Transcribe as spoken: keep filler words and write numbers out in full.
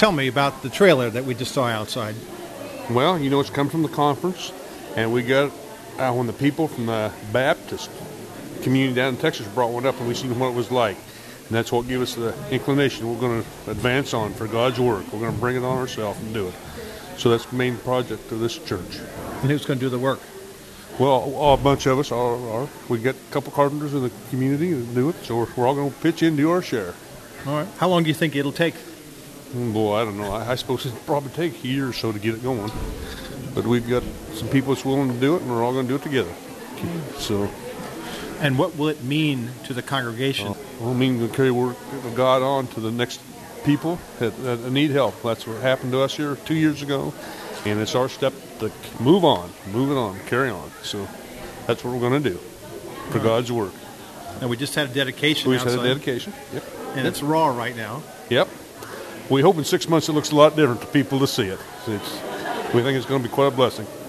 tell me about the trailer that we just saw outside. Well, you know, it's come from the conference, and we got uh, when the people from the Baptist community down in Texas brought one up, and we seen what it was like. And that's what gave us the inclination we're going to advance on for God's work. We're going to bring it on ourselves and do it. So that's the main project of this church. And who's going to do the work? Well, a bunch of us are. are. We got a couple carpenters in the community that do it, so we're, we're all going to pitch in and do our share. All right. How long do you think it'll take? Mm, Boy, I don't know. I, I suppose it'll probably take a year or so to get it going. But we've got some people that's willing to do it, and we're all going to do it together. So, And what will it mean to the congregation? uh, well, I mean, to carry work of God on to the next people that, that need help. That's what happened to us here two years ago, and it's our step to move on, move it on, carry on. So that's what we're going to do for God's work. And we just had a dedication We just outside. had a dedication. Yep. And it's raw right now. Yep. We hope in six months it looks a lot different to people to see it. It's, we think it's going to be quite a blessing.